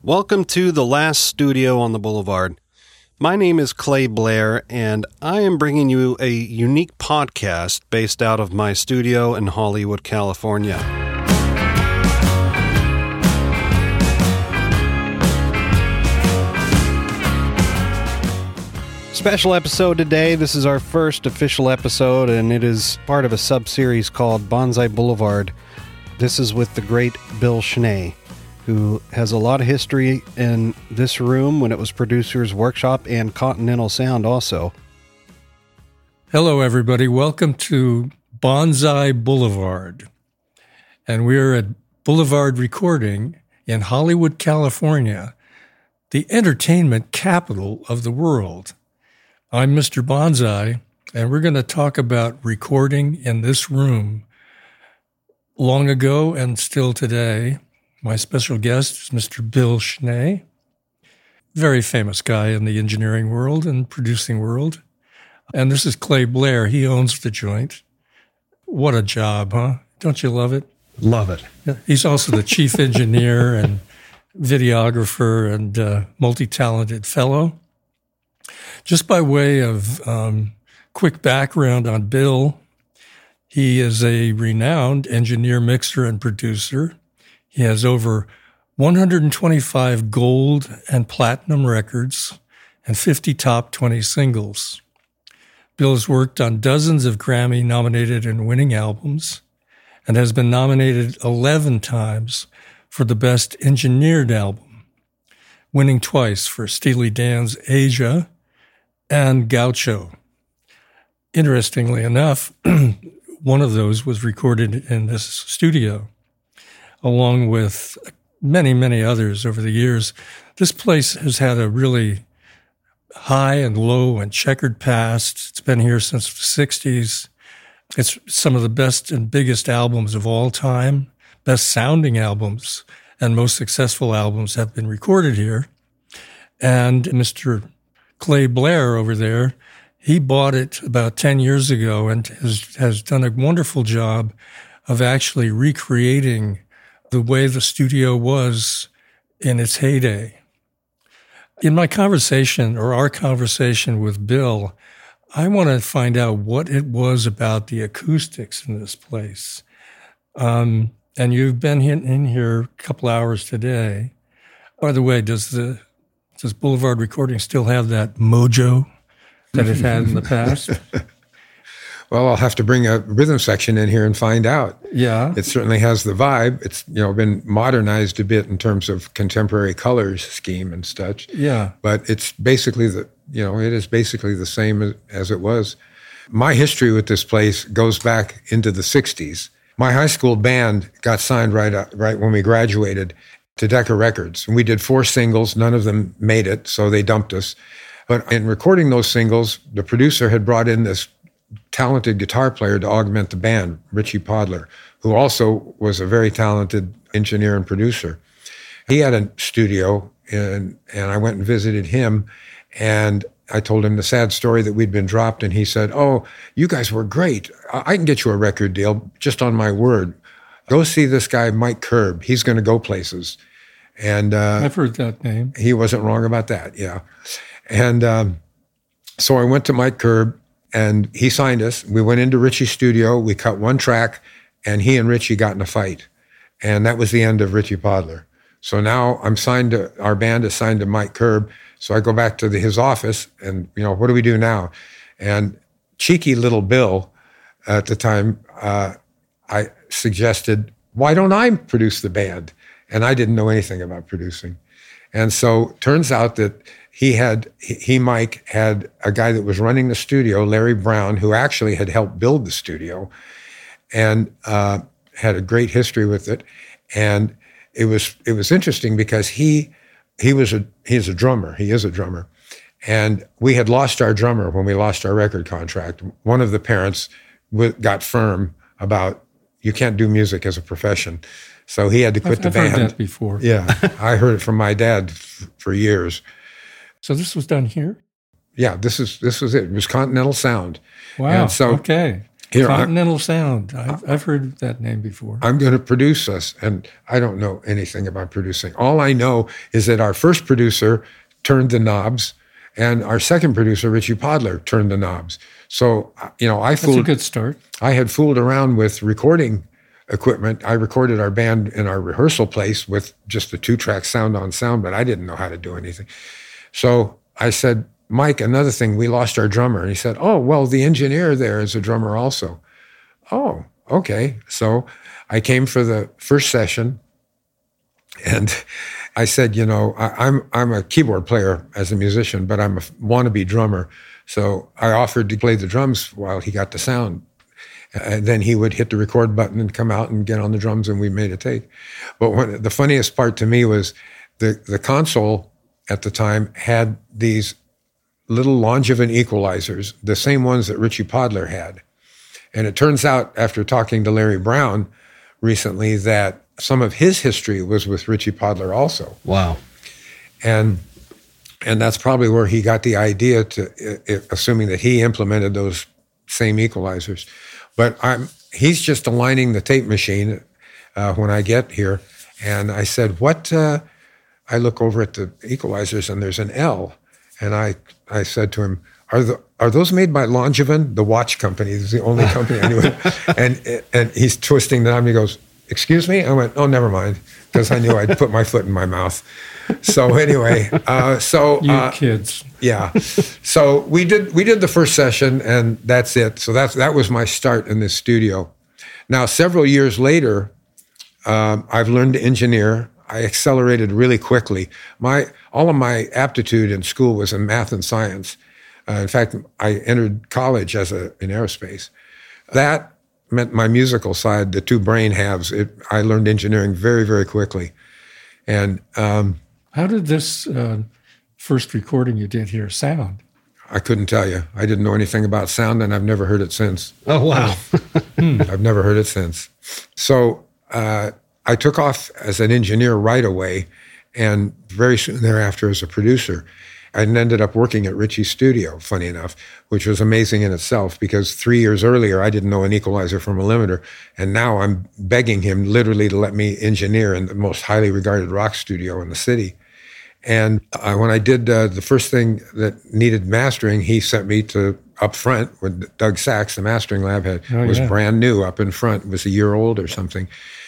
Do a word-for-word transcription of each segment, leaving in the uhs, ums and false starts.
Welcome to The Last Studio on the Boulevard. My name is Clay Blair, and I am bringing you a unique podcast based out of my studio in Hollywood, California. Special episode today. This is our first official episode, and it is part of a sub-series called Bonsai Boulevard. This is with the great Bill Schnee, who has a lot of history in this room when it was Producer's Workshop and Continental Sound also. Hello, everybody. Welcome to Bonsai Boulevard. And we're at Boulevard Recording in Hollywood, California, the entertainment capital of the world. I'm Mister Bonsai, and we're going to talk about recording in this room long ago and still today. My special guest is Mister Bill Schnee, very famous guy in the engineering world and producing world. And this is Clay Blair. He owns the joint. What a job, huh? Don't you love it? Love it. He's also the chief engineer and videographer and uh, multi-talented fellow. Just by way of um, quick background on Bill, he is a renowned engineer, mixer, and producer. He has over one hundred twenty-five gold and platinum records and fifty top twenty singles. Bill has worked on dozens of Grammy-nominated and winning albums and has been nominated eleven times for the Best Engineered Album, winning twice for Steely Dan's Asia and Gaucho. Interestingly enough, one of those was recorded in this studio, along with many, many others over the years. This place has had a really high and low and checkered past. It's been here since the sixties. It's some of the best and biggest albums of all time, best sounding albums, and most successful albums have been recorded here. And Mister Clay Blair over there, he bought it about ten years ago and has, has done a wonderful job of actually recreating the way the studio was in its heyday. In my conversation, or our conversation with Bill, I want to find out what it was about the acoustics in this place. Um, and you've been in, in here a couple hours today. By the way, does the does Boulevard Recording still have that mojo that it had in the past? Well, I'll have to bring a rhythm section in here and find out. Yeah. It certainly has the vibe. It's, you know, been modernized a bit in terms of contemporary colors scheme and such. Yeah. But it's basically the, you know, it is basically the same as, as it was. My history with this place goes back into the sixties. My high school band got signed right up, right when we graduated to Decca Records. And we did four singles. None of them made it, so they dumped us. But in recording those singles, the producer had brought in this talented guitar player to augment the band, Richie Podler, who also was a very talented engineer and producer. He had a studio, and, and I went and visited him, and I told him the sad story that we'd been dropped, and he said, "Oh, you guys were great. I, I can get you a record deal, just on my word. Go see this guy, Mike Curb. He's going to go places." And uh, I've heard that name. He wasn't wrong about that, yeah. And um, so I went to Mike Curb, and he signed us. We went into Richie's studio. We cut one track, and he and Richie got in a fight. And that was the end of Richie Podler. So now I'm signed to, our band is signed to Mike Curb. So I go back to the, his office, and, you know, what do we do now? And cheeky little Bill at the time, uh, I suggested, why don't I produce the band? And I didn't know anything about producing. And so turns out that he had, he, Mike, had a guy that was running the studio, Larry Brown, who actually had helped build the studio and uh, had a great history with it. And it was it was interesting because he he was a he's a drummer. He is a drummer. And we had lost our drummer when we lost our record contract. One of the parents w- got firm about, you can't do music as a profession. So he had to quit I've, the I've band. I've heard that before. Yeah, I heard it from my dad f- for years. So this was done here? Yeah, this is this was it. It was Continental Sound. Wow. And so okay. Here, Continental Sound. I've, I've heard that name before. I'm going to produce us, and I don't know anything about producing. All I know is that our first producer turned the knobs, and our second producer, Richie Podler, turned the knobs. So, you know, I fooled. That's a good start. I had fooled around with recording equipment. I recorded our band in our rehearsal place with just a two-track sound on sound, but I didn't know how to do anything. So I said, Mike, another thing, we lost our drummer. And he said, oh, well, the engineer there is a drummer also. Oh, okay. So I came for the first session, and I said, you know, I, I'm I'm a keyboard player as a musician, but I'm a wannabe drummer. So I offered to play the drums while he got the sound. And then he would hit the record button and come out and get on the drums, and we made a take. But when, the funniest part to me was the, the console at the time had these little Longevin equalizers, the same ones that Richie Podler had. And it turns out, after talking to Larry Brown recently, that some of his history was with Richie Podler also. Wow. And and that's probably where he got the idea to, uh, assuming that he implemented those same equalizers. But I'm he's just aligning the tape machine uh, when I get here. And I said, what? Uh, I look over at the equalizers, and there's an L. And I I said to him, are the are those made by Longevin, the watch company? This is the only company I knew. And and he's twisting the knob, and he goes, excuse me? I went, oh, never mind, because I knew I'd put my foot in my mouth. So anyway, uh, so you uh, kids, yeah. So we did we did the first session, and that's it. So that's that was my start in this studio. Now, several years later, um, I've learned to engineer. I accelerated really quickly. My all of my aptitude in school was in math and science. Uh, in fact, I entered college as a in aerospace. That meant my musical side, the two brain halves. It, I learned engineering very, very quickly. And um, how did this uh, first recording you did here sound? I couldn't tell you. I didn't know anything about sound, and I've never heard it since. Oh, wow. I've never heard it since. So uh, I took off as an engineer right away, and very soon thereafter as a producer. I ended up working at Richie's studio, funny enough, which was amazing in itself, because three years earlier I didn't know an equalizer from a limiter, and now I'm begging him literally to let me engineer in the most highly regarded rock studio in the city. And uh, when I did uh, the first thing that needed mastering, he sent me to up front with Doug Sachs. The mastering lab had oh, was yeah. brand new up in front. It was a year old or something.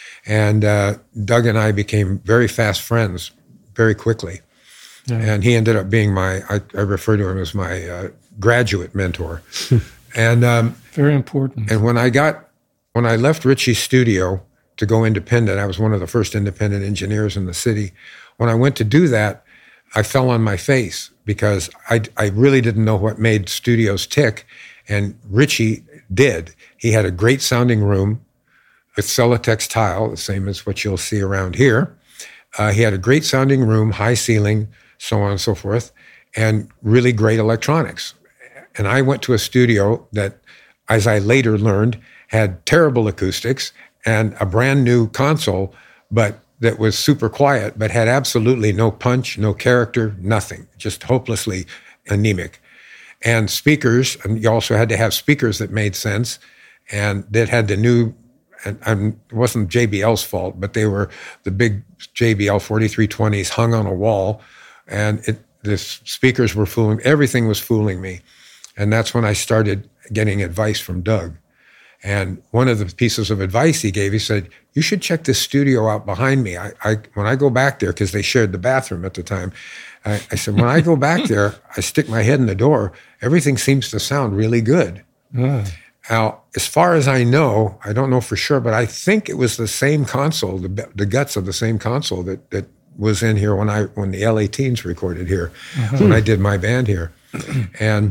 And uh, Doug and I became very fast friends very quickly. Yeah. And he ended up being my, I, I refer to him as my uh, graduate mentor. and um, Very important. And when I got, when I left Richie's studio to go independent, I was one of the first independent engineers in the city. When I went to do that, I fell on my face because I, I really didn't know what made studios tick. And Richie did. He had a great sounding room with Celotex tile, the same as what you'll see around here. Uh, he had a great sounding room, high ceiling, so on and so forth, and really great electronics. And I went to a studio that, as I later learned, had terrible acoustics and a brand new console, but that was super quiet, but had absolutely no punch, no character, nothing, just hopelessly anemic. And speakers, and you also had to have speakers that made sense, and that had the new, and, and it wasn't J B L's fault, but they were the big J B L forty-three twenties hung on a wall, and it, the speakers were fooling, everything was fooling me. And that's when I started getting advice from Doug. And one of the pieces of advice he gave, he said, you should check this studio out behind me. I, I when I go back there, because they shared the bathroom at the time, I, I said, when I go back there, I stick my head in the door, everything seems to sound really good. Mm. Now, as far as I know, I don't know for sure, but I think it was the same console, the, the guts of the same console that, that was in here when I when the L A Teens recorded here, uh-huh. when I did my band here. And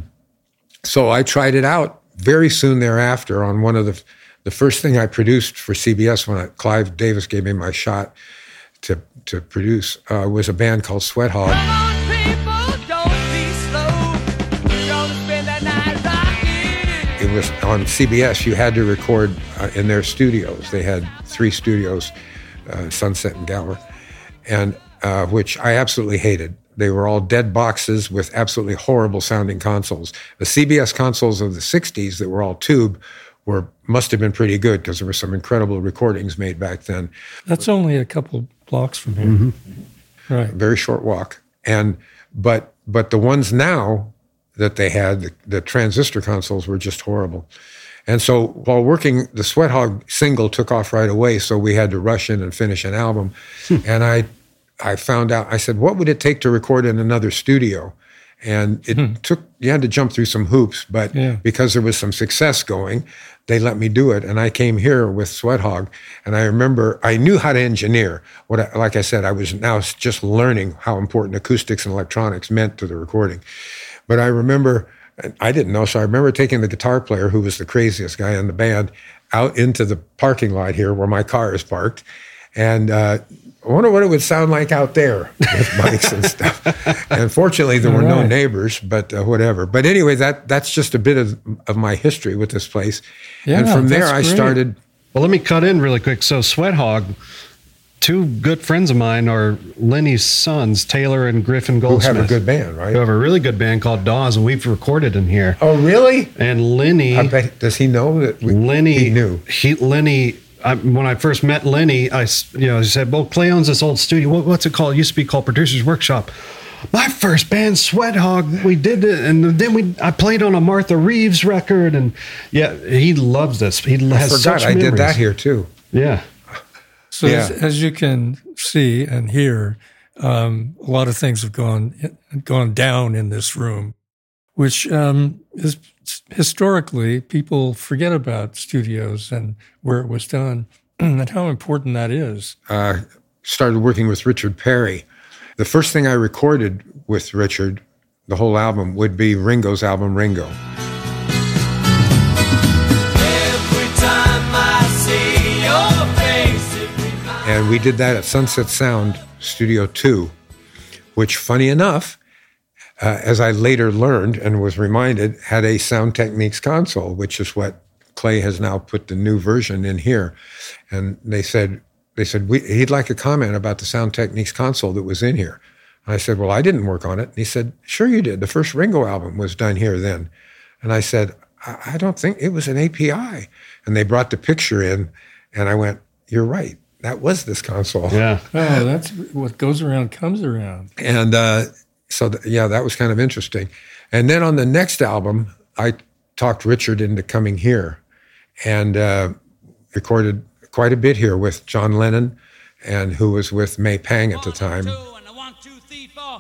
so I tried it out very soon thereafter on one of the, the first thing I produced for C B S when I, Clive Davis gave me my shot to to produce uh, was a band called Sweat Hog. Come on, people, don't be slow. We're gonna spend that night rocking. It was on C B S. You had to record uh, in their studios. They had three studios, uh, Sunset and Gower, and uh, which I absolutely hated. They were all dead boxes with absolutely horrible sounding consoles. The C B S consoles of the sixties that were all tube were must have been pretty good because there were some incredible recordings made back then. That's only a couple blocks from here. Mm-hmm. Right. A very short walk. And but but the ones now that they had, the, the transistor consoles were just horrible. And so while working, the Sweat Hog single took off right away, so we had to rush in and finish an album. And I I found out, I said, what would it take to record in another studio? And it hmm. took, you had to jump through some hoops, but yeah. because there was some success going, they let me do it. And I came here with Sweat Hog. And I remember, I knew how to engineer. What, I, like I said, I was now just learning how important acoustics and electronics meant to the recording. But I remember, I didn't know, so I remember taking the guitar player, who was the craziest guy in the band, out into the parking lot here where my car is parked. And uh, I wonder what it would sound like out there with mics and stuff. And fortunately, there were right. no neighbors, but uh, whatever. But anyway, that that's just a bit of, of my history with this place. Yeah, and from there, I great. started. Well, let me cut in really quick. So Sweat Hog, two good friends of mine are Lenny's sons, Taylor and Griffin Goldsmith. Who have a good band, right? Who have a really good band called Dawes, and we've recorded in here. Oh, really? And Lenny. I bet, does he know that we, Lenny, he knew? He, Lenny... I, when I first met Lenny, I, you know, he said, well, Clay owns this old studio. What, what's it called? It used to be called Producer's Workshop. My first band, Sweat Hog, we did it. And then we, I played on a Martha Reeves record. And yeah, he loves this. He I has forgot such I memories. did that here too. Yeah. So yeah. as, as you can see and hear, um, a lot of things have gone, gone down in this room, which um, is historically, people forget about studios and where it was done and how important that is. Uh, started working with Richard Perry. The first thing I recorded with Richard, the whole album, would be Ringo's album, Ringo. Every time I see your face, it reminds And we did that at Sunset Sound Studio two, which, funny enough, Uh, as I later learned and was reminded, had a Sound Techniques console, which is what Clay has now put the new version in here. And they said, they said we, he'd like a comment about the Sound Techniques console that was in here. And I said, well, I didn't work on it. And he said, sure you did. The first Ringo album was done here then. And I said, I, I don't think it was an A P I. And they brought the picture in, and I went, you're right. That was this console. Yeah. Oh, that's what goes around comes around. And uh, so, th- yeah, that was kind of interesting. And then on the next album, I talked Richard into coming here and uh, recorded quite a bit here with John Lennon, and who was with May Pang at the time. one, two, three, four.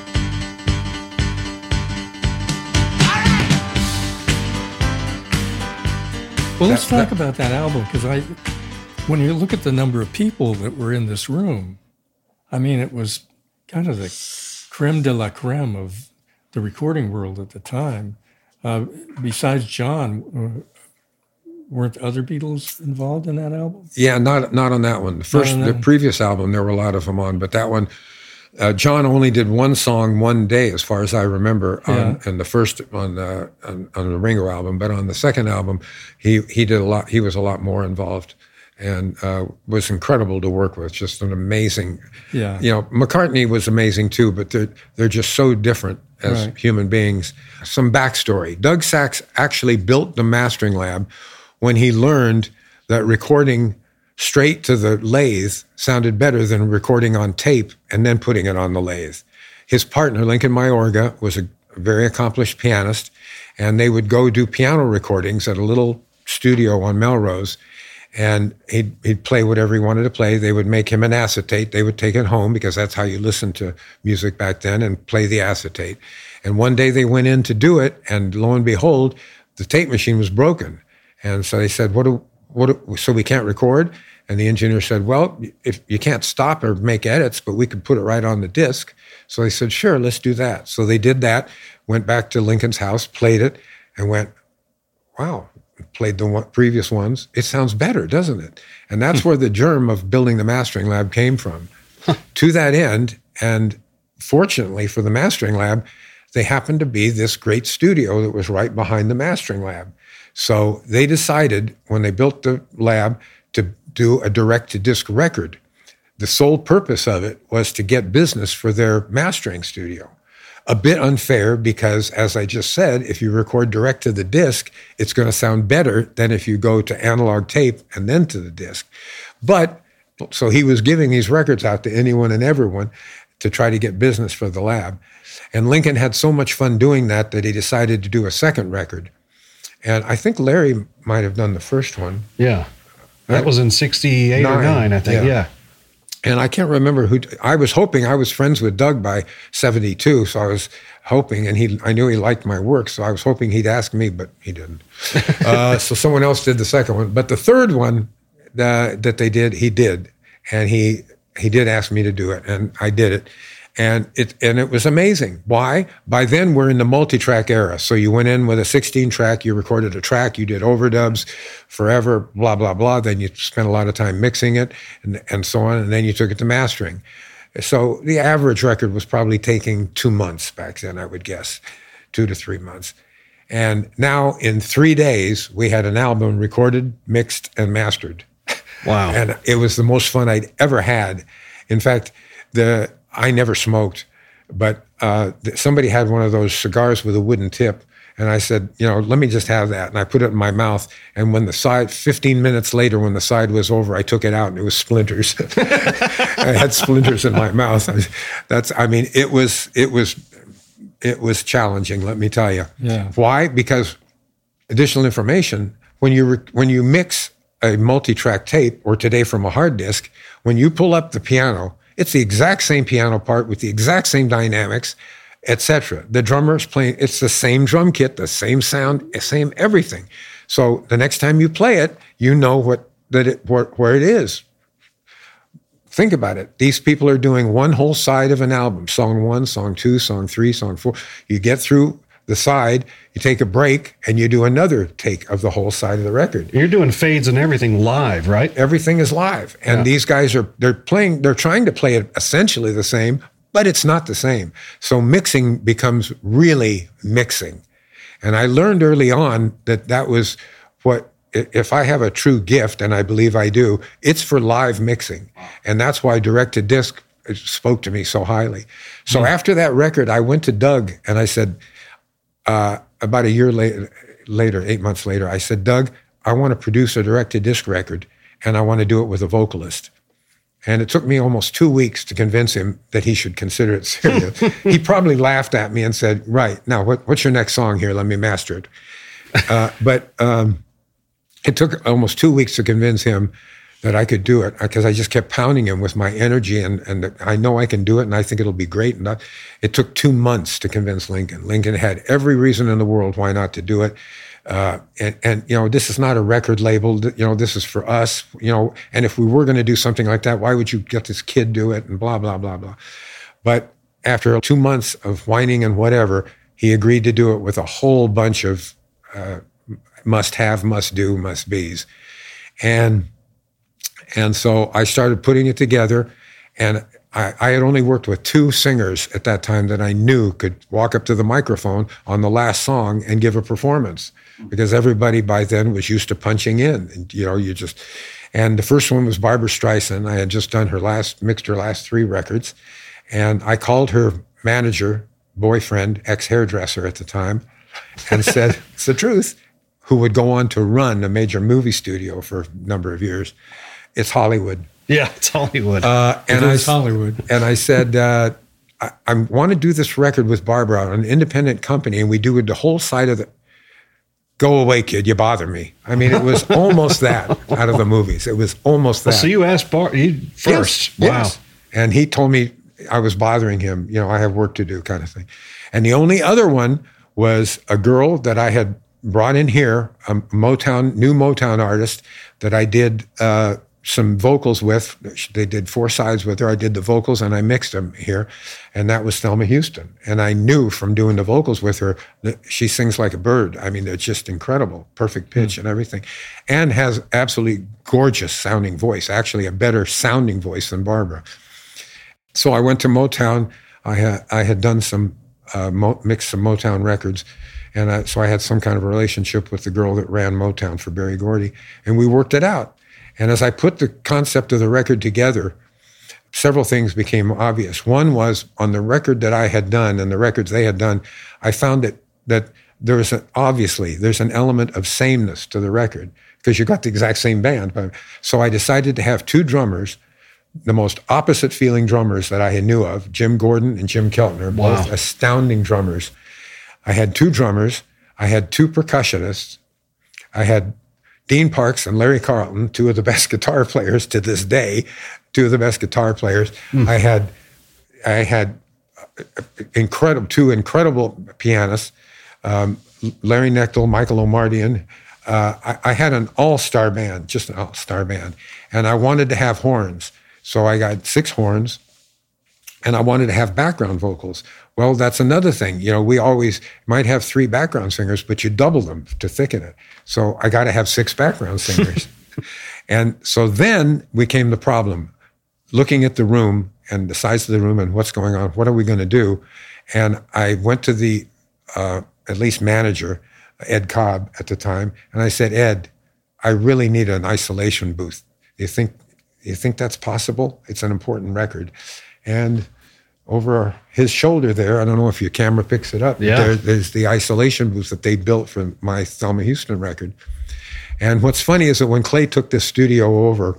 Well, let's That- talk that- about that album, because I, when you look at the number of people that were in this room, I mean, it was kind of the creme de la creme of the recording world at the time. Uh, besides John, uh, weren't other Beatles involved in that album? Yeah, not not on that one. The first, on the that- previous album, there were a lot of them on, but that one, uh, John only did one song one day, as far as I remember, on, Yeah. and the first on the on, on the Ringo album. But on the second album, he he did a lot. He was a lot more involved, and uh, was incredible to work with. Just an amazing. Yeah. You know, McCartney was amazing too, but they're they're just so different as Right. human beings. Some backstory: Doug Sachs actually built the mastering lab when he learned that recording straight to the lathe sounded better than recording on tape and then putting it on the lathe. His partner, Lincoln Mayorga, was a very accomplished pianist, and they would go do piano recordings at a little studio on Melrose, and he'd, he'd play whatever he wanted to play. They would make him an acetate. They would take it home, because that's how you listened to music back then, and play the acetate. And one day they went in to do it, and lo and behold, the tape machine was broken. And so they said, what do, what do, so we can't record? And the engineer said, well, if you can't stop or make edits, but we could put it right on the disc. So they said, sure, let's do that. So they did that, went back to Lincoln's house, played it, and went, wow, played the one, previous ones. It sounds better, doesn't it? And that's where the germ of building the mastering lab came from. To that end, and fortunately for the mastering lab, they happened to be this great studio that was right behind the mastering lab. So they decided, when they built the lab, to do a direct-to-disc record. The sole purpose of it was to get business for their mastering studio. a bit unfair because, as I just said, if you record direct to the disc, it's going to sound better than if you go to analog tape and then to the disc. But so he was giving these records out to anyone and everyone to try to get business for the lab. And Lincoln had so much fun doing that that he decided to do a second record. And I think Larry might have done the first one. Yeah. That was in sixty-eight Nine, or nine, I think. yeah. Yeah. And I can't remember who, I was hoping, I was friends with Doug by seventy-two, so I was hoping, and he, I knew he liked my work, so I was hoping he'd ask me, but he didn't. uh, so someone else did the second one. But the third one uh, that they did, he did. And he he did ask me to do it, and I did it. And it and it was amazing. Why? By then, we're in the multi-track era. So you went in with a sixteen-track, you recorded a track, you did overdubs forever, blah, blah, blah. Then you spent a lot of time mixing it and, and so on, and then you took it to mastering. So the average record was probably taking two months back then, I would guess, two to three months. And now, in three days, we had an album recorded, mixed, and mastered. Wow. And it was the most fun I'd ever had. In fact, the I never smoked, but uh, somebody had one of those cigars with a wooden tip. And I said, you know, let me just have that. And I put it in my mouth. And when the side, fifteen minutes later, when the side was over, I took it out and it was splinters. I had splinters in my mouth. That's, I mean, it was, it was, it was challenging, let me tell you. Yeah. Why? Because additional information, when you, re- when you mix a multi-track tape, or today from a hard disk, when you pull up the piano, it's the exact same piano part with the exact same dynamics, et cetera. The drummer's playing, it's the same drum kit, the same sound, same everything. So the next time you play it, you know what that it where, where it is. Think about it. These people are doing one whole side of an album, song one, song two, song three, song four. You get through the side, you take a break, and you do another take of the whole side of the record. You're doing fades and everything live, right? Everything is live. And Yeah. these guys are, they're playing, they're trying to play it essentially the same, but it's not the same. So mixing becomes really mixing. And I learned early on that that was what, if I have a true gift, and I believe I do, it's for live mixing. And that's why direct to disc spoke to me so highly. So after that record, I went to Doug and I said, uh, about a year later, later, eight months later, I said, Doug, I want to produce a direct-to-disc record, and I want to do it with a vocalist. And it took me almost two weeks to convince him that he should consider it serious. He probably laughed at me and said, right, now, what, what's your next song here? Let me master it. Uh, but um, it took almost two weeks to convince him that I could do it, because I just kept pounding him with my energy, and, and I know I can do it, and I think it'll be great. And I, it took two months to convince Lincoln. Lincoln had every reason in the world why not to do it. Uh, and, and, you know, this is not a record label. You know, this is for us, you know, and if we were going to do something like that, why would you get this kid do it, and blah, blah, blah, blah. But after two months of whining and whatever, he agreed to do it with a whole bunch of uh, must have, must do, must be's. And And so I started putting it together, and I, I had only worked with two singers at that time that I knew could walk up to the microphone on the last song and give a performance, because everybody by then was used to punching in, and you know, you just, and the first one was Barbra Streisand. I had just done her last, mixed her last three records, and I called her manager, boyfriend, ex-hairdresser at the time, and said, it's the truth, who would go on to run a major movie studio for a number of years. It's Hollywood. Yeah, it's Hollywood. Uh, and It I is Hollywood. And I said, uh, I, I want to do this record with Barbara, an independent company, and we do it the whole side of the. Go away, kid! You bother me. I mean, it was almost that out of the movies. It was almost that. so you asked Bar you first. Yes, Wow. yes. And he told me I was bothering him. You know, I have work to do, kind of thing. And the only other one was a girl that I had brought in here, a Motown, new Motown artist that I did. Uh, some vocals with. They did four sides with her. I did the vocals and I mixed them here. And that was Thelma Houston. And I knew from doing the vocals with her that she sings like a bird. I mean, they're just incredible, perfect pitch and everything. And has absolutely gorgeous sounding voice, actually a better sounding voice than Barbara. So I went to Motown. I had, I had done some, uh, mo- mixed some Motown records. And I, so I had some kind of a relationship with the girl that ran Motown for Berry Gordy. And we worked it out. And as I put the concept of the record together, several things became obvious. One was on the record that I had done and the records they had done, I found that that there was an, obviously there's an element of sameness to the record because you got the exact same band. So I decided to have two drummers, the most opposite feeling drummers that I knew of, Jim Gordon and Jim Keltner, Wow. both astounding drummers. I had two drummers. I had two percussionists. I had Dean Parks and Larry Carlton, two of the best guitar players to this day, two of the best guitar players. Mm. I had, I had incredible, two incredible pianists, um, Larry Knechtel, Michael Omardian. Uh, I, I had an all-star band, just an all-star band, and I wanted to have horns. So I got six horns, and I wanted to have background vocals. Well, that's another thing. You know, we always might have three background singers, but you double them to thicken it. So I got to have six background singers. And so then became the problem, looking at the room and the size of the room and what's going on, what are we going to do? And I went to the, uh, at least manager, Ed Cobb at the time, and I said, Ed, I really need an isolation booth. You think, you think that's possible? It's an important record. And over his shoulder there, I don't know if your camera picks it up, yeah. there, there's the isolation booth that they built for my Thelma Houston record. And what's funny is that when Clay took this studio over,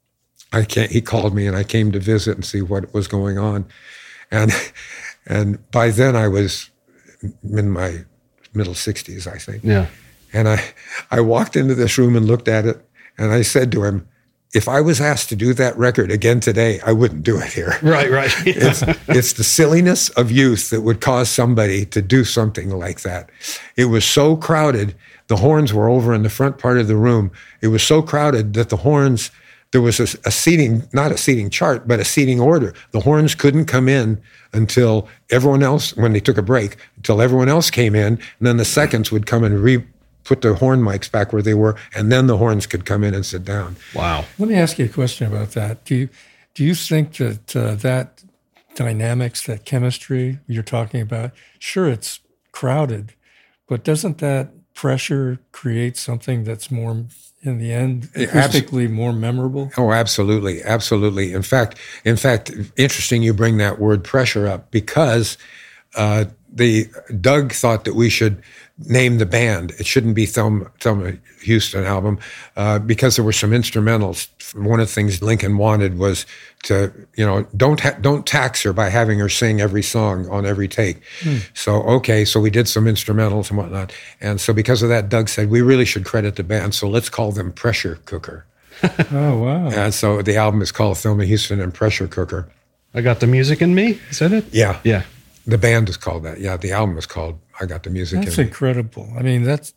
I can't, he called me and I came to visit and see what was going on. And and by then I was in my middle sixties, I think. Yeah. And I, I walked into this room and looked at it, and I said to him, if I was asked to do that record again today, I wouldn't do it here. Right, right. Yeah. It's, it's the silliness of youth that would cause somebody to do something like that. It was so crowded. The horns were over in the front part of the room. It was so crowded that the horns, there was a, a seating, not a seating chart, but a seating order. The horns couldn't come in until everyone else, when they took a break, until everyone else came in, and then the seconds would come and re put the horn mics back where they were, and then the horns could come in and sit down. Wow. Let me ask you a question about that. Do you do you think that uh, that dynamics, that chemistry you're talking about, sure, it's crowded, but doesn't that pressure create something that's more, in the end, acoustically more memorable? Oh, absolutely, absolutely. In fact, in fact, interesting you bring that word pressure up because uh, the Doug thought that we should name the band. It shouldn't be Thelma, Thelma Houston album uh, because there were some instrumentals. One of the things Lincoln wanted was to, you know, don't ha- don't tax her by having her sing every song on every take. Hmm. So, okay, so we did some instrumentals and whatnot. And so because of that, Doug said, we really should credit the band, so let's call them Pressure Cooker. Oh, wow. And so the album is called Thelma Houston and Pressure Cooker. I Got the Music in Me, is that it? Yeah. Yeah. The band is called that. Yeah, the album is called I Got the Music That's in Me. incredible. I mean, that's,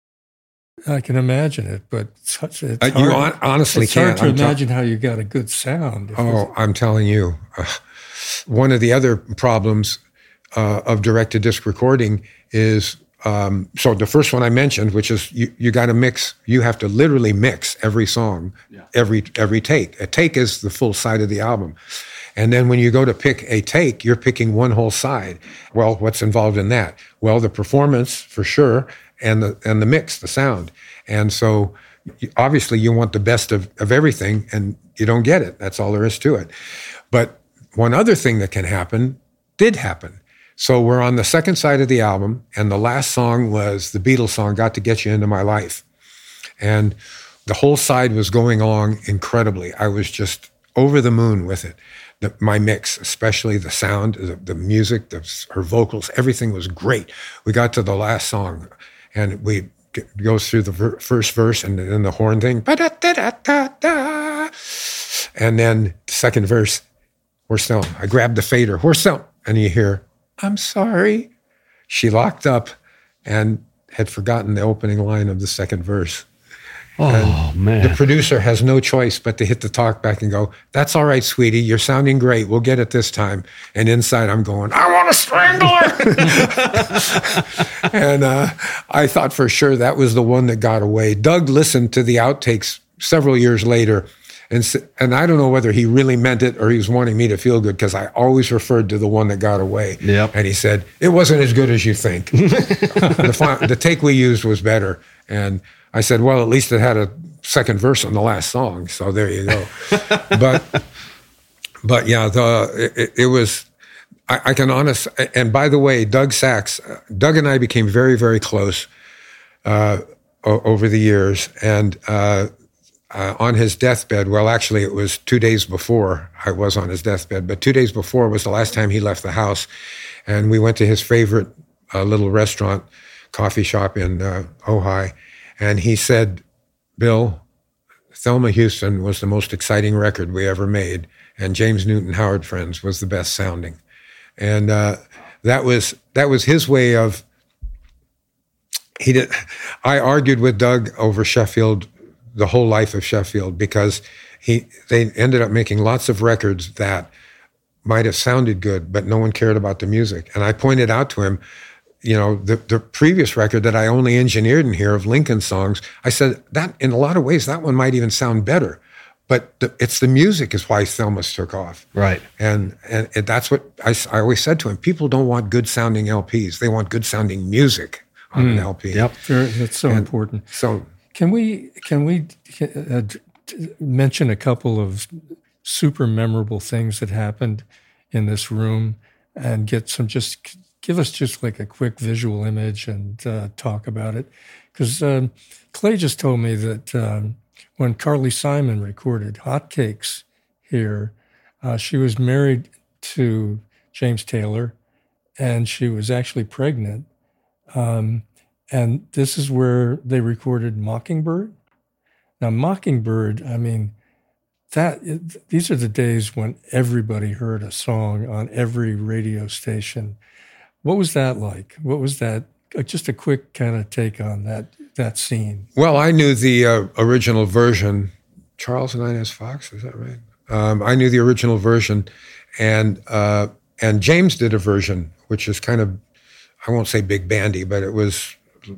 I can imagine it, but such it's Uh, hard, you on, honestly it's can't. hard to I'm ta- imagine how you got a good sound. If it's- Oh, I'm telling you. Uh, one of the other problems uh, of direct-to-disc recording is, um, so the first one I mentioned, which is you, you got to mix, you have to literally mix every song, yeah. every every take. A take is the full side of the album. And then when you go to pick a take, you're picking one whole side. Well, what's involved in that? Well, the performance, for sure, and the and the mix, the sound. And so obviously you want the best of, of everything, and you don't get it. That's all there is to it. But one other thing that can happen did happen. So we're on the second side of the album, and the last song was the Beatles song, Got to Get You Into My Life. And the whole side was going along incredibly. I was just over the moon with it. The, my mix, especially the sound, the, the music, the, her vocals, everything was great. We got to the last song, and we g- goes through the ver- first verse, and then the horn thing, ba-da-da-da-da-da. And then the second verse, Horse Thelma. I grabbed the fader, Horse Thelma, and you hear, I'm sorry. She locked up and had forgotten the opening line of the second verse. Oh, and man. The producer has no choice but to hit the talk back and go, that's all right, sweetie. You're sounding great. We'll get it this time. And inside I'm going, I want to strangle her. And uh, I thought for sure that was the one that got away. Doug listened to the outtakes several years later. And, and I don't know whether he really meant it or he was wanting me to feel good because I always referred to the one that got away. Yep. And he said, it wasn't as good as you think. the, fi- the take we used was better. And I said, well, at least it had a second verse on the last song. So there you go. but but yeah, the it, it was. I, I can honest. And by the way, Doug Sax, Doug and I became very, very close uh, o- over the years. And uh, uh, on his deathbed, well, actually, it was two days before I was on his deathbed, but two days before was the last time he left the house, and we went to his favorite uh, little restaurant, coffee shop in uh, Ojai, and he said, "Bill, Thelma Houston was the most exciting record we ever made, and James Newton Howard Friends was the best sounding." And uh, that was that was his way of. He did. I argued with Doug over Sheffield, the whole life of Sheffield, because he they ended up making lots of records that might have sounded good, but no one cared about the music. And I pointed out to him, you know, the the previous record that I only engineered in here of Lincoln songs. I said that in a lot of ways that one might even sound better. But the, it's the music is why Thelma's took off. Right. And and it, that's what I, I always said to him. People don't want good sounding L Ps. They want good sounding music on mm. an L P. Yep. Very, that's so and important. So can we can we uh, mention a couple of super memorable things that happened in this room and get some, just give us just like a quick visual image and uh, talk about it? Because um, Clay just told me that um, when Carly Simon recorded Hotcakes here, uh, she was married to James Taylor, and she was actually pregnant. Um, and this is where they recorded Mockingbird. Now, Mockingbird, I mean, that these are the days when everybody heard a song on every radio station. What was that like? What was that? Just a quick kind of take on that that scene. Well, I knew the uh, original version. Charles and Inez Fox, is that right? Um, I knew the original version, and uh, and James did a version, which is kind of, I won't say big bandy, but it was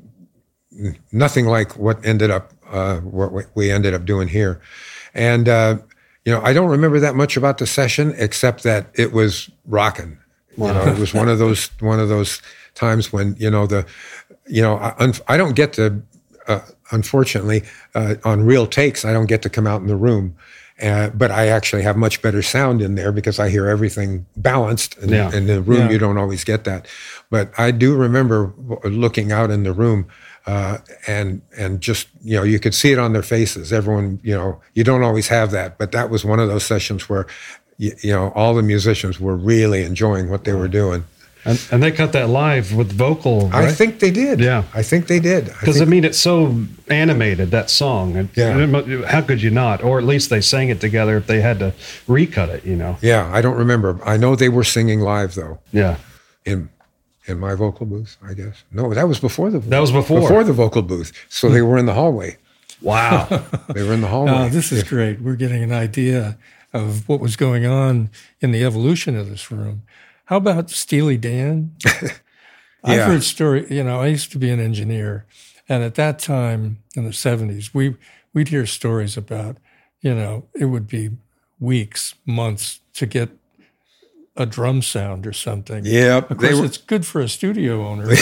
nothing like what ended up uh, what we ended up doing here. And uh, you know, I don't remember that much about the session except that it was rocking. Wow. You know, it was one of those one of those times when, you know, the, you know, I, I don't get to, uh, unfortunately, uh, on real takes, I don't get to come out in the room. Uh, but I actually have much better sound in there because I hear everything balanced. And yeah. in the room, yeah. you don't always get that. But I do remember looking out in the room uh, and and just, you know, you could see it on their faces. Everyone, you know, you don't always have that. But that was one of those sessions where, you, you know, all the musicians were really enjoying what they were doing. And, and they cut that live with vocal, right? I think they did. Yeah. I think they did. Because, I, I mean, it's so animated, that song. And, yeah. How could you not? Or at least they sang it together if they had to recut it, you know? Yeah, I don't remember. I know they were singing live, though. Yeah. In in my vocal booth, I guess. No, that was before the That was before. Before the vocal booth. So they were in the hallway. Wow. They were in the hallway. Oh, this is yeah. great. We're getting an idea of what was going on in the evolution of this room. How about Steely Dan? yeah. I've heard story. You know, I used to be an engineer, and at that time in the seventies, we we'd hear stories about, you know, it would be weeks, months to get a drum sound or something. Yeah, of course, were, it's good for a studio owner.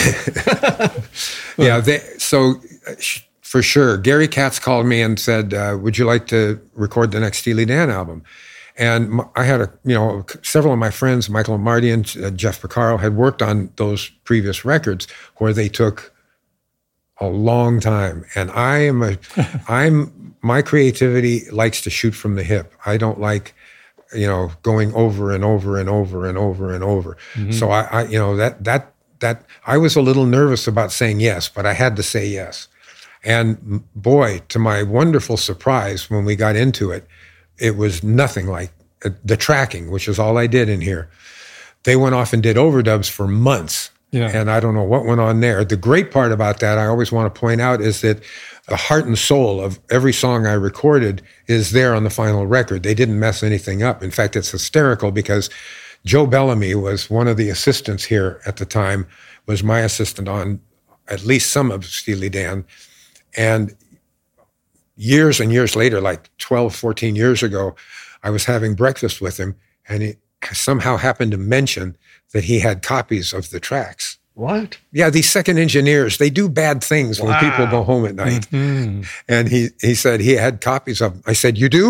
yeah, they, so uh, for sure, Gary Katz called me and said, uh, "Would you like to record the next Steely Dan album?" And I had a, you know, several of my friends, Michael Marty and uh, Jeff Porcaro, had worked on those previous records where they took a long time. And I am a, I'm, my creativity likes to shoot from the hip. I don't like, you know, going over and over and over and over and over. Mm-hmm. So I, I, you know, that, that, that, I was a little nervous about saying yes, but I had to say yes. And boy, to my wonderful surprise, when we got into it, it was nothing like uh, the tracking, which is all I did in here. They went off and did overdubs for months. Yeah. And I don't know what went on there. The great part about that, I always want to point out, is that the heart and soul of every song I recorded is there on the final record. They didn't mess anything up. In fact, it's hysterical because Joe Bellamy was one of the assistants here at the time, was my assistant on at least some of Steely Dan. And years and years later, like twelve, fourteen years ago, I was having breakfast with him, and he somehow happened to mention that he had copies of the tracks. What? Yeah, these second engineers, they do bad things wow. when people go home at night. Mm-hmm. And he, he said he had copies of them. I said, "You do?"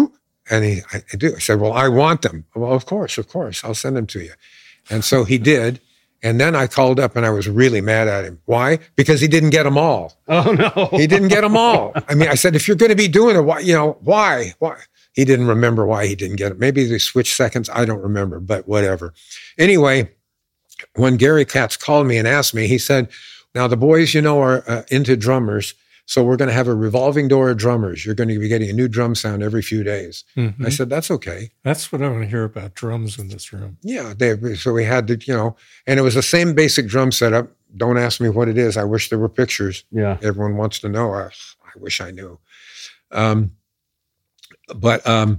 And he, I, I do. I said, well, I want them. Well, of course, of course. I'll send them to you. And so he did. And then I called up and I was really mad at him. Why? Because he didn't get them all. Oh, no. He didn't get them all. I mean, I said, if you're going to be doing it, why, you know, why? Why? He didn't remember why he didn't get it. Maybe they switched seconds. I don't remember, but whatever. Anyway, when Gary Katz called me and asked me, he said, now the boys, you know, are uh, into drummers. So we're going to have a revolving door of drummers. You're going to be getting a new drum sound every few days. Mm-hmm. I said, that's okay. That's what I want to hear about drums in this room. Yeah. They, so we had to, you know, and it was the same basic drum setup. Don't ask me what it is. I wish there were pictures. Yeah. Everyone wants to know. I, I wish I knew. Um, but um,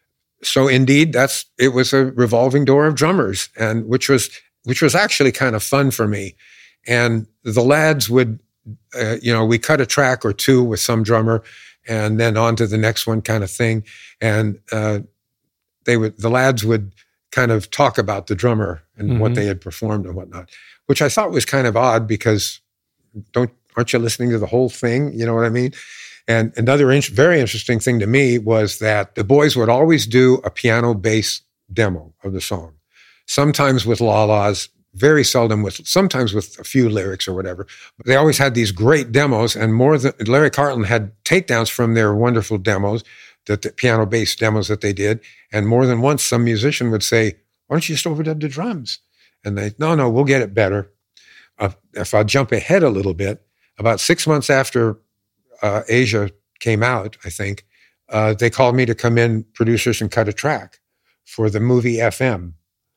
so indeed, that's, it was a revolving door of drummers, and which was, which was actually kind of fun for me. And the lads would, Uh, you know, we cut a track or two with some drummer and then on to the next one kind of thing. And uh, they would, the lads would kind of talk about the drummer and mm-hmm. what they had performed and whatnot, which I thought was kind of odd because don't, aren't you listening to the whole thing? You know what I mean? And another in- very interesting thing to me was that the boys would always do a piano bass demo of the song, sometimes with la-las, very seldom with, sometimes with a few lyrics or whatever. But they always had these great demos, and more than Larry Carlton had takedowns from their wonderful demos, that the piano bass demos that they did. And more than once, some musician would say, why don't you just overdub the drums? And they, no, no, we'll get it better. Uh, if I jump ahead a little bit, about six months after uh, Asia came out, I think, uh, they called me to come in, producers, and cut a track for the movie F M.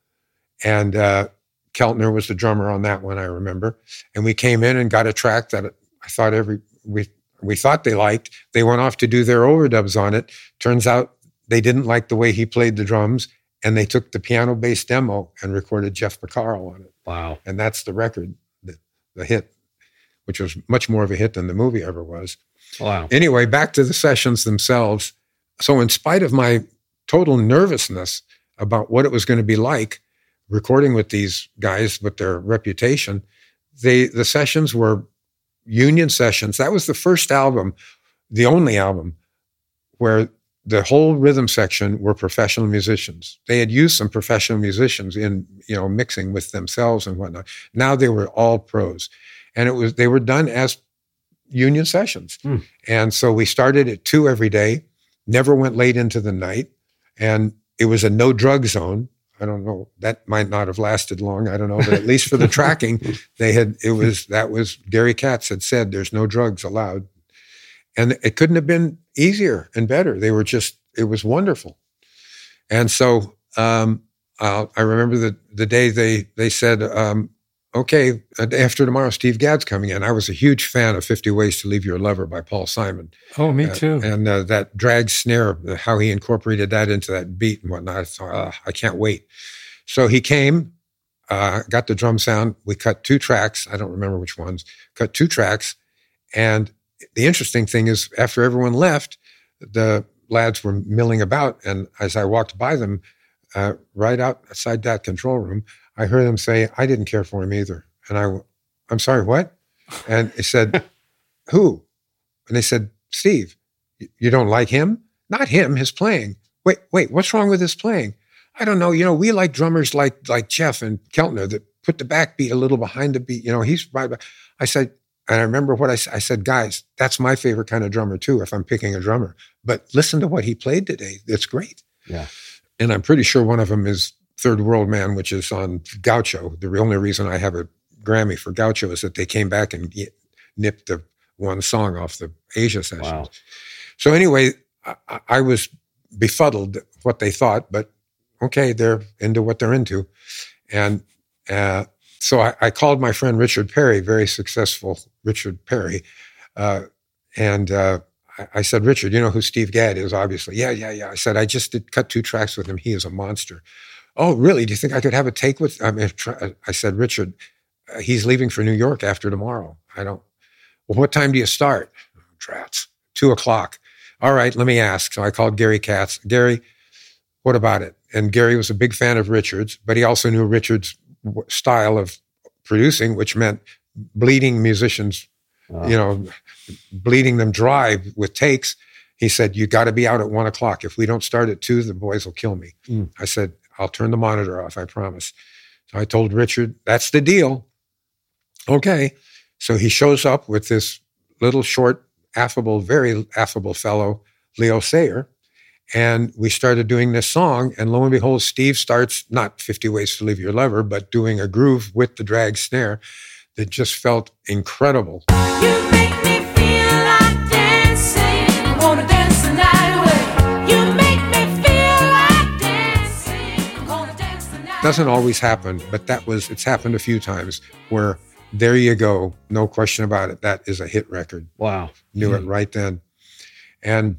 And, uh, Keltner was the drummer on that one, I remember. And we came in and got a track that I thought every, we, we thought they liked. They went off to do their overdubs on it. Turns out they didn't like the way he played the drums, and they took the piano bass demo and recorded Jeff McCarl on it. Wow. And that's the record, the, the hit, which was much more of a hit than the movie ever was. Wow. Anyway, back to the sessions themselves. So in spite of my total nervousness about what it was going to be like, recording with these guys with their reputation, they the sessions were union sessions. That was the first album, the only album, where the whole rhythm section were professional musicians. They had used some professional musicians in, you know, mixing with themselves and whatnot. Now they were all pros. And it was they were done as union sessions. Mm. And so we started at two every day, never went late into the night, and it was a no drug zone. I don't know, that might not have lasted long. I don't know, but at least for the tracking, they had, it was, that was, Gary Katz had said, there's no drugs allowed. And it couldn't have been easier and better. They were just, it was wonderful. And so um, uh, I remember the, the day they, they said, um, okay, after tomorrow, Steve Gadd's coming in. I was a huge fan of fifty Ways to Leave Your Lover by Paul Simon. Oh, me too. Uh, and uh, that drag snare, how he incorporated that into that beat and whatnot. I thought, uh, I can't wait. So he came, uh, got the drum sound. We cut two tracks. I don't remember which ones. Cut two tracks. And the interesting thing is, after everyone left, the lads were milling about. And as I walked by them, uh, right outside that control room, I heard them say, I didn't care for him either. And I, I'm sorry, what? And he said, who? And they said, Steve, you don't like him? Not him, his playing. Wait, wait, what's wrong with his playing? I don't know. You know, we like drummers like like Jeff and Keltner that put the backbeat a little behind the beat. You know, he's right. I said, and I remember what I, I said, guys, that's my favorite kind of drummer too, if I'm picking a drummer. But listen to what he played today. It's great. Yeah. And I'm pretty sure one of them is Third World Man, which is on Gaucho. The only reason I have a Grammy for Gaucho is that they came back and nipped the one song off the Asia sessions. Wow. So anyway, I, I was befuddled what they thought, but okay, they're into what they're into. And uh, so I, I called my friend Richard Perry, very successful Richard Perry, uh, and uh, I, I said, Richard, you know who Steve Gadd is, obviously. Yeah, yeah, yeah. I said, I just did cut two tracks with him. He is a monster. Oh, really? Do you think I could have a take with, I mean, I said, Richard, uh, he's leaving for New York after tomorrow. I don't, well, what time do you start? Oh, drats, two o'clock. All right, let me ask. So I called Gary Katz. Gary, what about it? And Gary was a big fan of Richard's, but he also knew Richard's style of producing, which meant bleeding musicians, wow. you know, bleeding them dry with takes. He said, you got to be out at one o'clock. If we don't start at two, the boys will kill me. Mm. I said, I'll turn the monitor off, I promise. So I told Richard, that's the deal. Okay. So he shows up with this little short, affable, very affable fellow, Leo Sayer. And we started doing this song. And lo and behold, Steve starts not fifty Ways to Leave Your Lover, but doing a groove with the drag snare that just felt incredible. You make me feel like dancing. Wanna dance the night away. You make me feel like dancing. Wanna dance the night away. Doesn't always happen, but that was, it's happened a few times where there you go. No question about it. That is a hit record. Wow. Knew it right then. And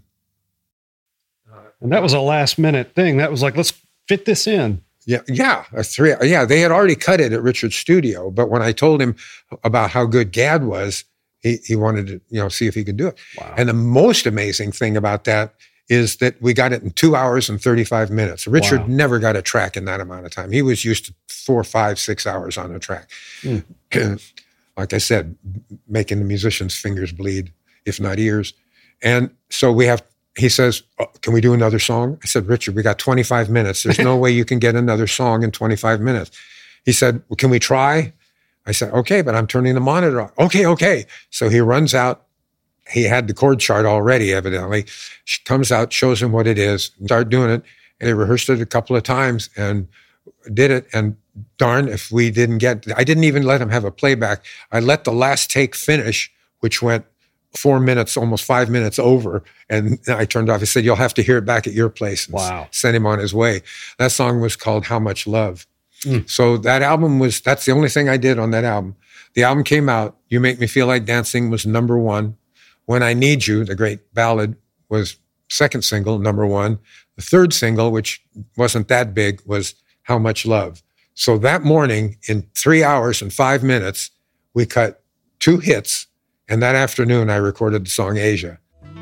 And that was a last minute thing. That was like, let's fit this in. yeah, yeah, a three, yeah, they had already cut it at Richard's studio. But when I told him about how good Gad was, he, he wanted to, you know, see if he could do it. Wow. And the most amazing thing about that is that we got it in two hours and thirty-five minutes. Richard Wow. never got a track in that amount of time. He was used to four, five, six hours on a track. Mm. Like I said, making the musicians' fingers bleed, if not ears. And so we have, he says, oh, can we do another song? I said, Richard, we got twenty-five minutes. There's no way you can get another song in twenty-five minutes. He said, well, can we try? I said, okay, but I'm turning the monitor on. Okay, okay. So he runs out. He had the chord chart already, evidently. She comes out, shows him what it is, start doing it. And they rehearsed it a couple of times and did it. And darn, if we didn't get, I didn't even let him have a playback. I let the last take finish, which went four minutes, almost five minutes over. And I turned off. I said, you'll have to hear it back at your place. And Wow. sent him on his way. That song was called How Much Love. Mm. So that album was, that's the only thing I did on that album. The album came out. You Make Me Feel Like Dancing was number one. When I Need You, the great ballad, was second single, number one. The third single, which wasn't that big, was How Much Love. So that morning, in three hours and five minutes, we cut two hits. And that afternoon, I recorded the song Asia.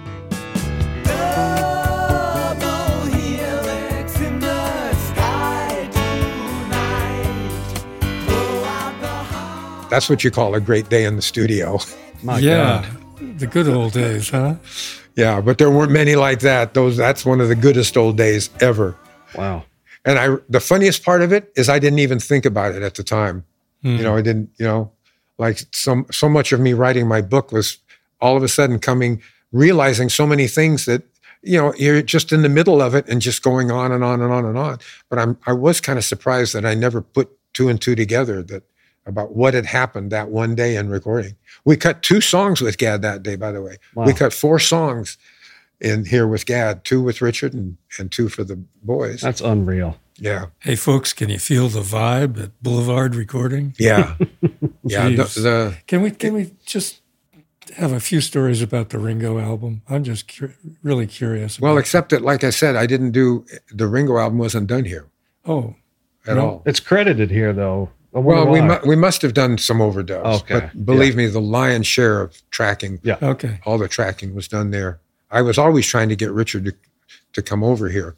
Double helix in the sky tonight. Blow out the heart. That's what you call a great day in the studio. My yeah, God. the good old days, huh? Yeah, but there weren't many like that. Those that's one of the goodest old days ever. Wow. And I the funniest part of it is I didn't even think about it at the time. You know, I didn't, you know, like so, so much of me writing my book was all of a sudden coming, realizing so many things that, you know, you're just in the middle of it and just going on and on and on and on. But I'm, I was kind of surprised that I never put two and two together that about what had happened that one day in recording. We cut two songs with Gad that day, by the way. Wow. We cut four songs in here with Gad, two with Richard and, and two for the boys. That's unreal. Yeah. Hey, folks, can you feel the vibe at Boulevard Recording? Yeah. Yeah. The, Jeez. the, Can we can we just have a few stories about the Ringo album? I'm just cur- really curious. well, about- except that, like I said, I didn't do, the Ringo album wasn't done here oh, at No. all. It's credited here, though. I wonder Well, we, why. mu- we must have done some overdubs. Okay. But believe me, the lion's share of tracking, Yeah. okay. all the tracking was done there. I was always trying to get Richard to, to come over here.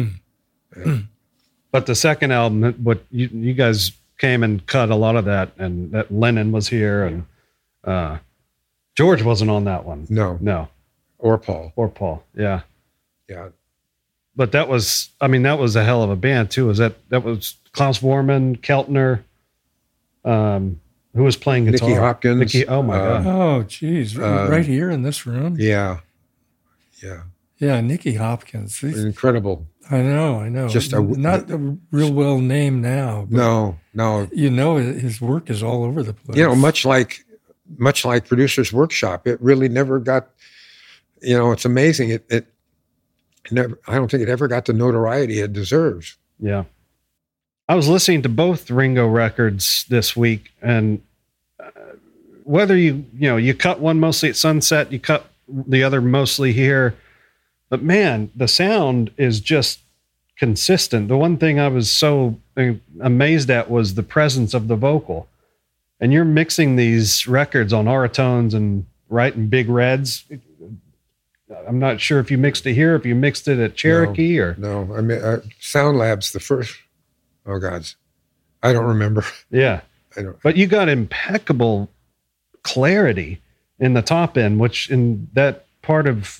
But the second album, what you, you guys came and cut a lot of that, and that Lennon was here, and uh, George wasn't on that one. No, No, or Paul. or Paul. Yeah, Yeah. but that was, I mean, that was a hell of a band too. Was that that was Klaus Vorman, Keltner, um, who was playing guitar? Nicky Hopkins. Nicky, oh my uh, god, Oh, geez, Uh, right here in this room. Yeah. Yeah. Yeah, Nicky Hopkins. He's- Incredible. I know, I know. Just a- not a real well named now. But No, no. you know, his work is all over the place. You know, much like, much like Producer's Workshop, it really never got, you know, it's amazing. It, it never, I don't think it ever got the notoriety it deserves. yeah. I was listening to both Ringo records this week, and uh, whether you you know you cut one mostly at Sunset, you cut the other mostly here. But man, the sound is just consistent. The one thing I was so amazed at was the presence of the vocal. And you're mixing these records on Aratones and writing big reds. I'm not sure if you mixed it here, if you mixed it at Cherokee or No, I mean, uh, Sound Labs, the first, oh gods, I don't remember. yeah. I don't, But you got impeccable clarity in the top end, which in that part of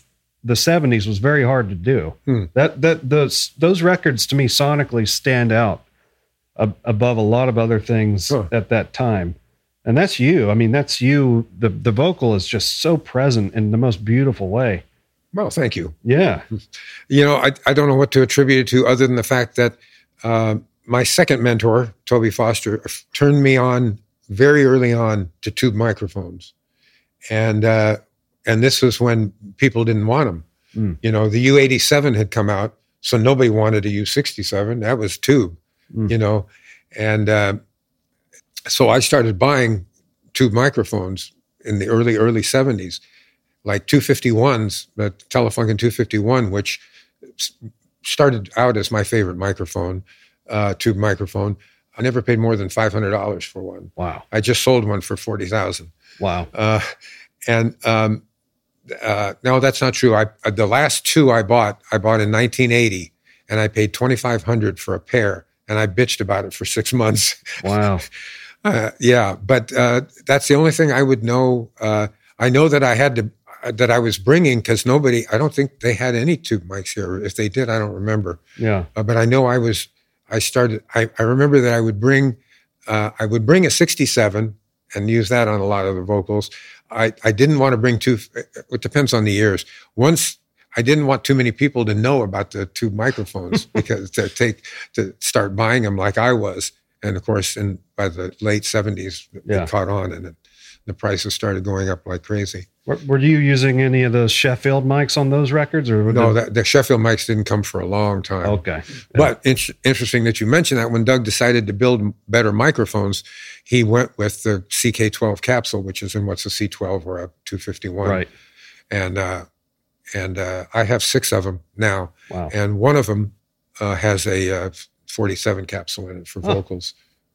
the seventies was very hard to do. Hmm. That that those those records to me sonically stand out ab- above a lot of other things Huh. at that time. And that's you. I mean, that's you. The the vocal is just so present in the most beautiful way. Well, thank you. Yeah. You know, I, I don't know what to attribute it to other than the fact that uh, my second mentor, Toby Foster, turned me on very early on to tube microphones. And uh, and this was when people didn't want them. Mm. You know, the U eighty-seven had come out, so nobody wanted a U sixty-seven. That was tube, Mm. you know. And uh, so I started buying tube microphones in the early, early seventies, like two fifty-ones, the Telefunken two fifty-one, which s- started out as my favorite microphone, uh, tube microphone. I never paid more than five hundred dollars for one. Wow. I just sold one for forty thousand Wow. dollars. Uh, and um, uh, no, that's not true. I, uh, the last two I bought, I bought in nineteen eighty, and I paid twenty-five hundred dollars for a pair, and I bitched about it for six months. Wow. Uh, yeah, but uh, that's the only thing I would know. Uh, I know that I had to, uh, that I was bringing, because nobody, I don't think they had any tube mics here. If they did, I don't remember. Yeah. Uh, but I know I was, I started, I, I remember that I would bring, uh, I would bring a sixty-seven and use that on a lot of the vocals. I, I didn't want to bring two, it depends on the years. Once, I didn't want too many people to know about the tube microphones because to take, to start buying them like I was. And of course, in by the late seventies, Yeah. it caught on, and it, the prices started going up like crazy. Were, were you using any of those Sheffield mics on those records, or were No, they- that, the Sheffield mics didn't come for a long time. Okay. But it's interesting that you mentioned that. When Doug decided to build better microphones, he went with the C K twelve capsule, which is in what's a C twelve or a two fifty-one. Right. And uh, and uh, I have six of them now, Wow. and one of them uh, has a uh, forty-seven capsule in it for Huh. vocals.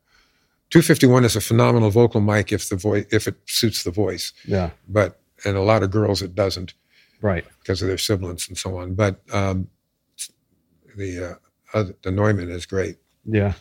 two fifty-one is a phenomenal vocal mic if the voice if it suits the voice, Yeah. but and a lot of girls it doesn't Right. because of their sibilants and so on. But um, the uh, other, the Neumann is great. Yeah.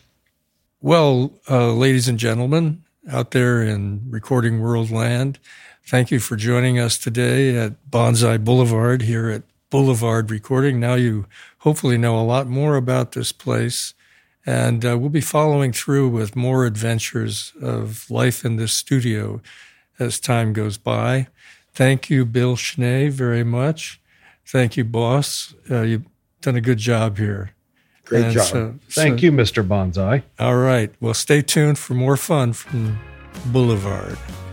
Well, uh, ladies and gentlemen out there in recording world land, thank you for joining us today at Bonsai Boulevard here at Boulevard Recording. Now you hopefully know a lot more about this place, and uh, we'll be following through with more adventures of life in this studio as time goes by. Thank you, Bill Schnee, very much. Thank you, boss. Uh, you've done a good job here. Great And job. so- Thank so- you, Mister Bonsai. All right. Well, stay tuned for more fun from Boulevard.